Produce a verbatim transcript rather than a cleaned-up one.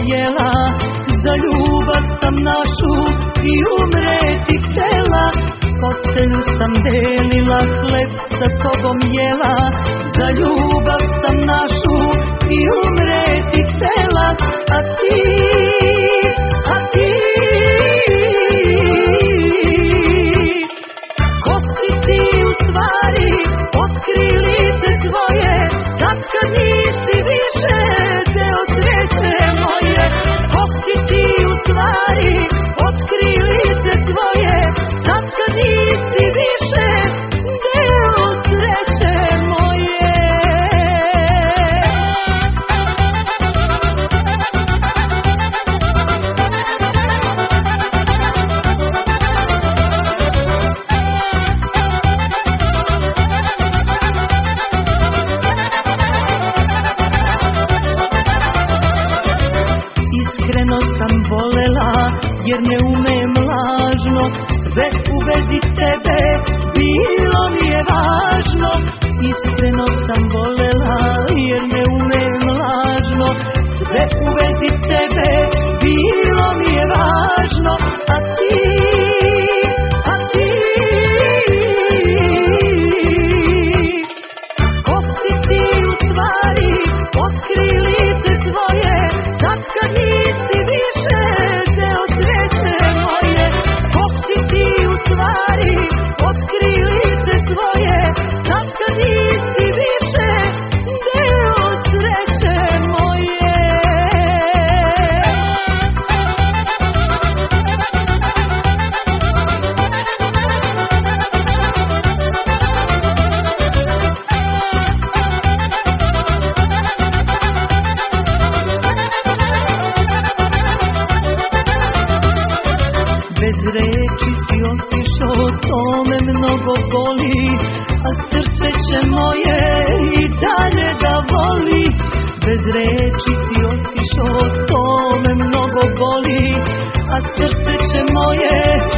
jela, za ljubav sam našu i umreti htela. Postelju sam delila, hleb sa tobom jela, za ljubav sam našu i umreti htela. A ti, a ti, ko si ti u stvari, otkri lice svoje, sad kad nisi više deo sreće moje. Ko si ti u stvari, otkri lice svoje, sad kad nisi više deo sreće moje. Iskreno sam volela, jer ne umem lažno, sve u vezi tebe bilo mi je važno. Iskreno sam volela, jer ne umem lažno, sve u vezi tebe bilo mi je važno. A ti, a ti, ko si ti u stvari, otkri lice svoje, sad kad nisi više deo sreće moje. Ko si ti u stvari, otkri lice svoje, sad kad nisi više deo sreće moje. Bez reči si otišao, to me mnogo boli, a srce će moje i dalje da voli. Bez reči si otišao, to me mnogo boli, a srce će moje